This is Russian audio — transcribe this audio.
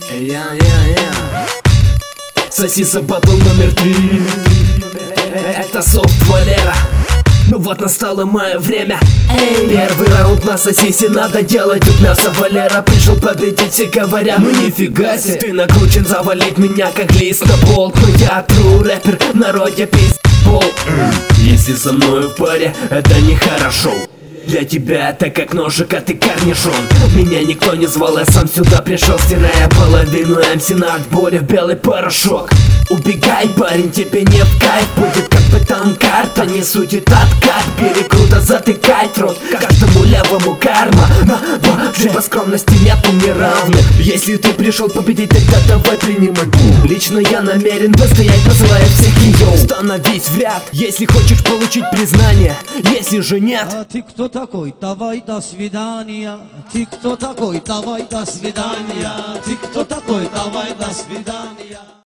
Сосиса батл номер 3. Это софт Валера. Ну вот настало мое время. Первый раунд на сосисе надо делать тут мясо. Валера пришел победить, все говорят: ну нифига себе, ты накручен завалить меня как лист на болт. Но я true рэпер, в народе пиздбол. Если со мной в паре, это нехорошо. Для тебя это как ножик, а ты корнишон. Меня никто не звал, я сам сюда пришел, стирая половину МС на отборе в белый порошок. Убегай, парень, тебе не в кайф. Будет как бы там карта, не судит откат. Бери круто, затыкать рот, каждому левому карма. По скромности нету неравных. Если ты пришел победить, тогда давай принимай бум. Лично я намерен постоять, посылая всех ее. Становись в ряд, если хочешь получить признание. Если же нет, а ты кто такой? Давай до свидания. Ты кто такой? Давай до свидания. Ты кто такой? Давай до свидания.